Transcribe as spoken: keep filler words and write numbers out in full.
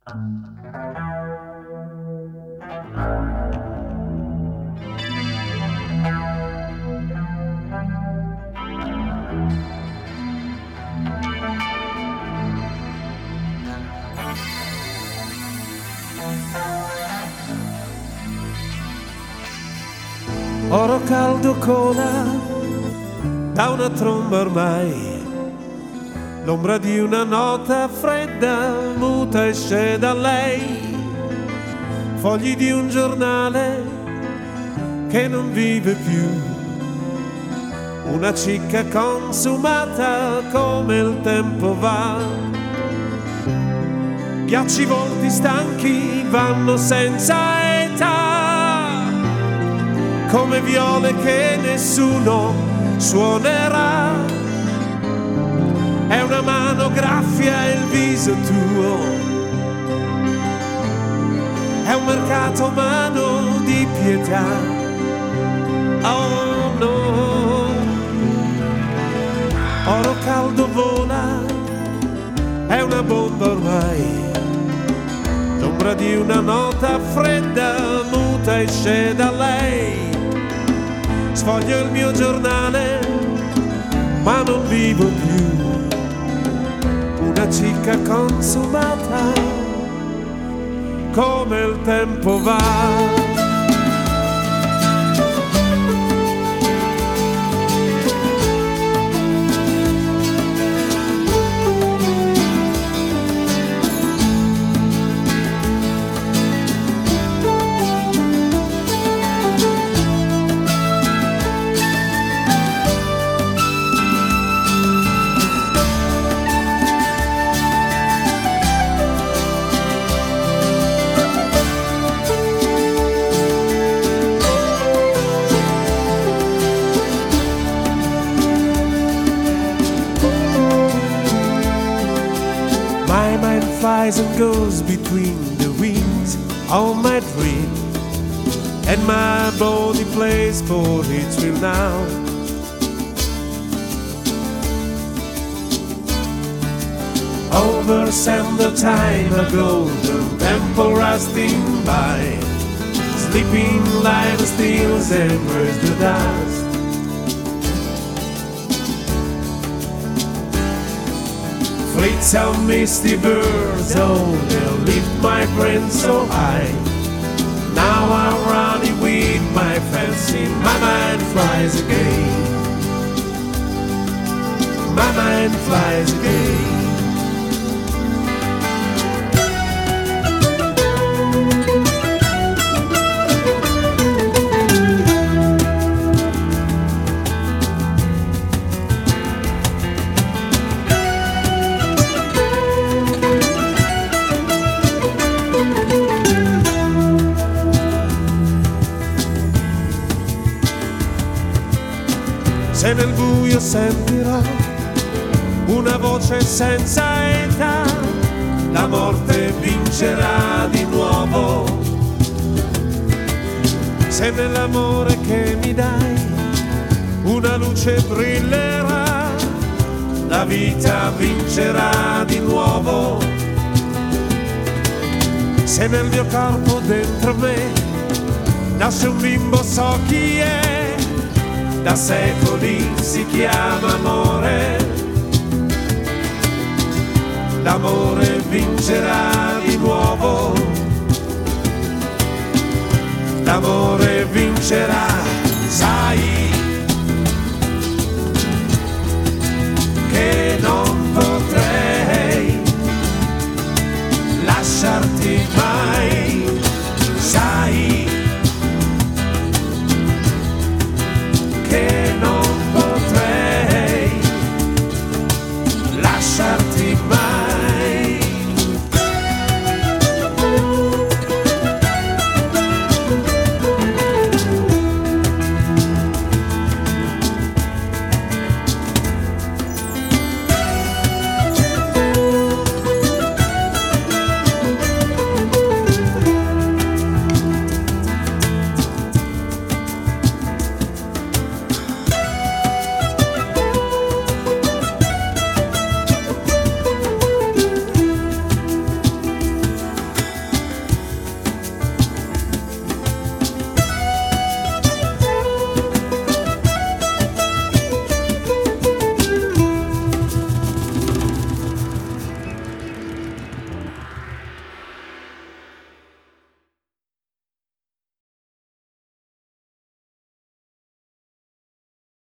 Oro caldo cola da una tromba ormai, l'ombra di una nota fredda muta esce da lei, fogli di un giornale che non vive più, una cicca consumata come il tempo va, ghiacci volti stanchi vanno senza età, come viole che nessuno suonerà, è una mano graffia il viso tuo, è un mercato umano di pietà, oh no, oro caldo vola, è una bomba ormai, l'ombra di una nota fredda muta esce da lei, sfoglio il mio giornale ma non vivo più, una cicca consumata come il tempo va. My mind flies and goes between the wings of my dream, and my body plays for its will now. Over sand of time ago, the temple rusting by, sleeping life steals and wears the dust. Fleets of misty birds, oh, they'll lift my brain so high. Now I'm running with my fancy, my mind flies again. My mind flies again. Se nel buio sentirò una voce senza età, la morte vincerà di nuovo. Se nell'amore che mi dai una luce brillerà, la vita vincerà di nuovo. Se nel mio corpo dentro me nasce un bimbo, so chi è, da secoli si chiama amore, l'amore vincerà di nuovo, l'amore vincerà, sai che non potrei lasciarti mai.